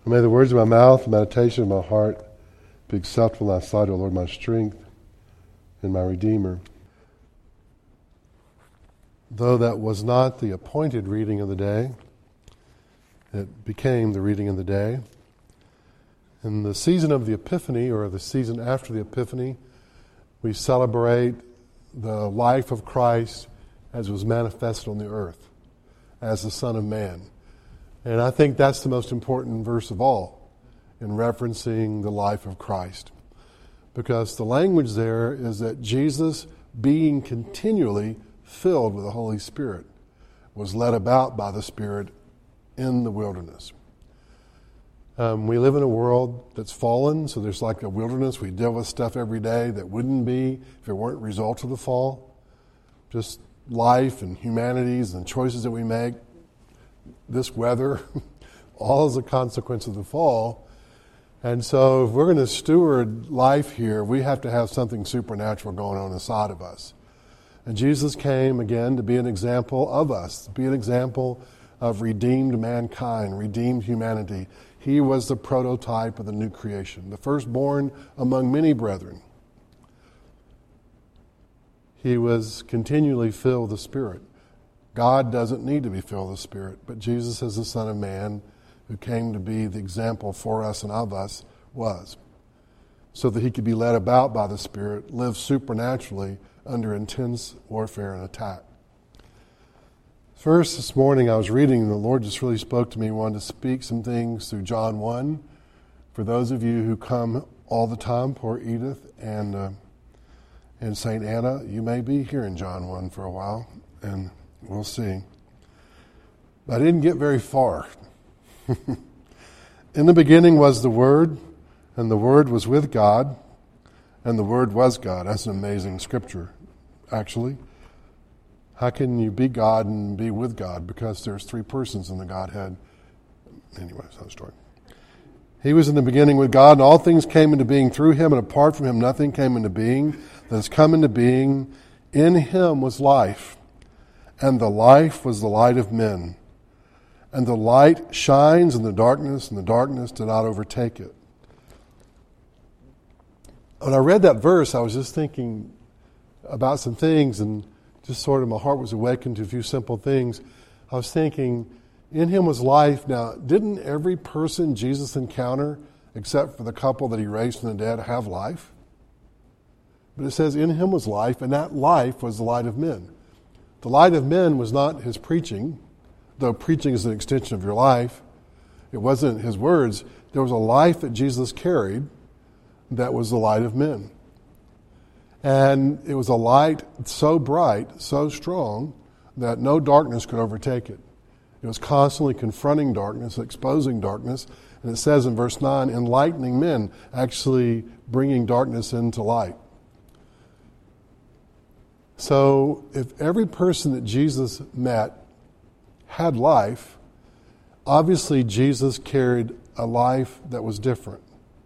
And may the words of my mouth, the meditation of my heart be acceptable in thy sight, O Lord, my strength and my Redeemer. Though that was not the appointed reading of the day, it became the reading of the day. In the season of the Epiphany, or the season after the Epiphany, we celebrate the life of Christ as it was manifested on the earth, as the Son of Man. And I think that's the most important verse of all in referencing the life of Christ. Because the language there is that Jesus, being continually filled with the Holy Spirit, was led about by the Spirit in the wilderness. We live in a world that's fallen, so there's like a wilderness. We deal with stuff every day that wouldn't be if it weren't a result of the fall. Just life and humanities and choices that we make, this weather, all as a consequence of the fall. And so if we're going to steward life here, we have to have something supernatural going on inside of us. And Jesus came again to be an example of us, to be an example of redeemed mankind, redeemed humanity. He was the prototype of the new creation, the firstborn among many brethren. He was continually filled with the Spirit. God doesn't need to be filled with the Spirit, but Jesus, as the Son of Man, who came to be the example for us and of us, was. So that he could be led about by the Spirit, live supernaturally under intense warfare and attack. First, this morning I was reading, and the Lord just really spoke to me, wanted to speak some things through John 1. For those of you who come all the time, poor Edith and St. Anna, you may be here in John 1 for a while, and we'll see. But I didn't get very far. In the beginning was the Word, and the Word was with God, and the Word was God. That's an amazing scripture, actually. How can you be God and be with God? Because there's three persons in the Godhead. Anyway, it's another story. He was in the beginning with God, and all things came into being through him, and apart from him nothing came into being that has come into being. In him was life, and the life was the light of men. And the light shines in the darkness, and the darkness did not overtake it. When I read that verse, I was just thinking about some things, and just sort of my heart was awakened to a few simple things. I was thinking, in him was life. Now, didn't every person Jesus encountered, except for the couple that he raised from the dead, have life? But it says, in him was life, and that life was the light of men. The light of men was not his preaching, though preaching is an extension of your life. It wasn't his words. There was a life that Jesus carried that was the light of men. And it was a light so bright, so strong, that no darkness could overtake it. It was constantly confronting darkness, exposing darkness. And it says in verse 9, enlightening men, actually bringing darkness into light. So if every person that Jesus met had life, obviously Jesus carried a life that was different.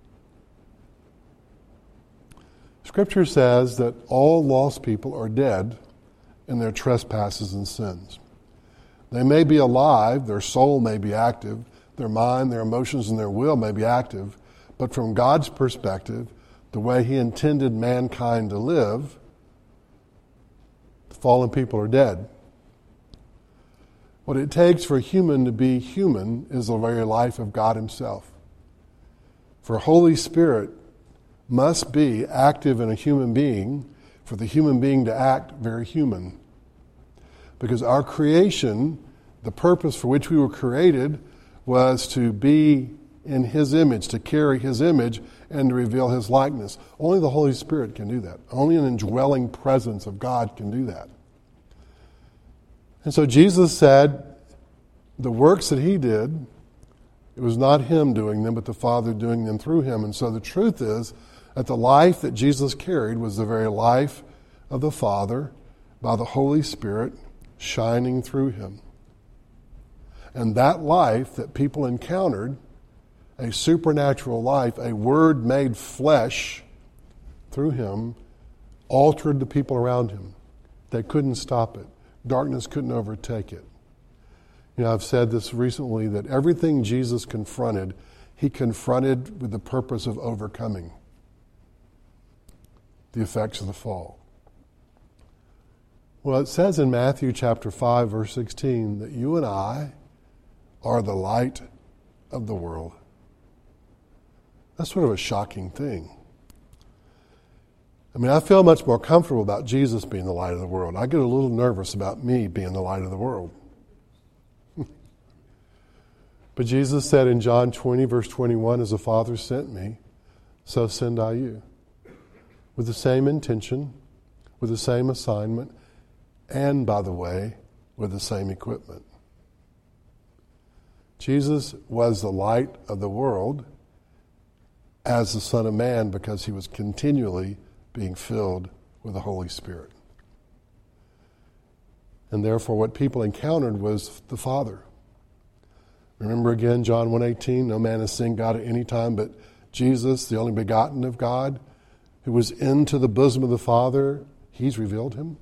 Scripture says that all lost people are dead in their trespasses and sins. They may be alive, their soul may be active, their mind, their emotions, and their will may be active, but from God's perspective, the way he intended mankind to live, the fallen people are dead. What it takes for a human to be human is the very life of God himself. For Holy Spirit must be active in a human being for the human being to act very human. Because our creation, the purpose for which we were created, was to be in his image, to carry his image, and to reveal his likeness. Only the Holy Spirit can do that. Only an indwelling presence of God can do that. And so Jesus said, the works that he did, it was not him doing them, but the Father doing them through him. And so the truth is that the life that Jesus carried was the very life of the Father by the Holy Spirit shining through him. And that life that people encountered, a supernatural life, a word made flesh through him, altered the people around him. They couldn't stop it. Darkness couldn't overtake it. You know, I've said this recently, that everything Jesus confronted, he confronted with the purpose of overcoming the effects of the fall. Well, it says in Matthew chapter 5, verse 16, that you and I are the light of the world. That's sort of a shocking thing. I mean, I feel much more comfortable about Jesus being the light of the world. I get a little nervous about me being the light of the world. But Jesus said in John 20, verse 21, as the Father sent me, so send I you. With the same intention, with the same assignment, and, by the way, with the same equipment. Jesus was the light of the world as the Son of Man because he was continually being filled with the Holy Spirit. And therefore what people encountered was the Father. Remember again John 1:18, no man has seen God at any time but Jesus, the only begotten of God, who was into the bosom of the Father, he's revealed him.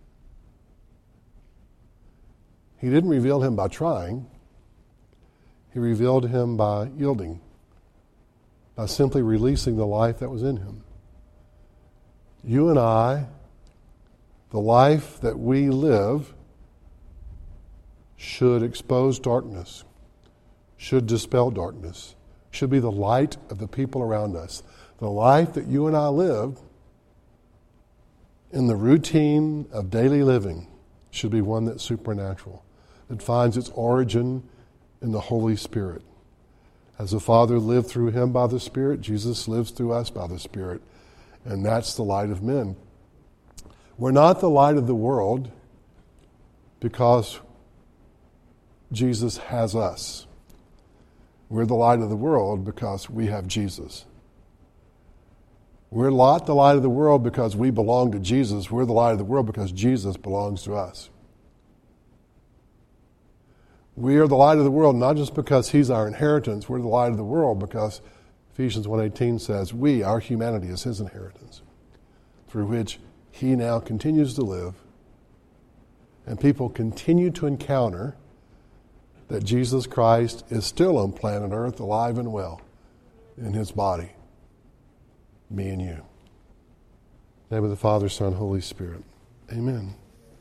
He didn't reveal him by trying. He revealed him by yielding, by simply releasing the life that was in him. You and I, the life that we live, should expose darkness, should dispel darkness, should be the light of the people around us. The life that you and I live in the routine of daily living should be one that's supernatural, that finds its origin in the Holy Spirit. As the Father lived through him by the Spirit, Jesus lives through us by the Spirit. And that's the light of men. We're not the light of the world because Jesus has us. We're the light of the world because we have Jesus. We're not the light of the world because we belong to Jesus. We're the light of the world because Jesus belongs to us. We are the light of the world not just because he's our inheritance. We're the light of the world because Ephesians 1:18 says our humanity is his inheritance, through which he now continues to live. And people continue to encounter that Jesus Christ is still on planet Earth, alive and well, in his body, me and you. In the name of the Father, Son, Holy Spirit. Amen.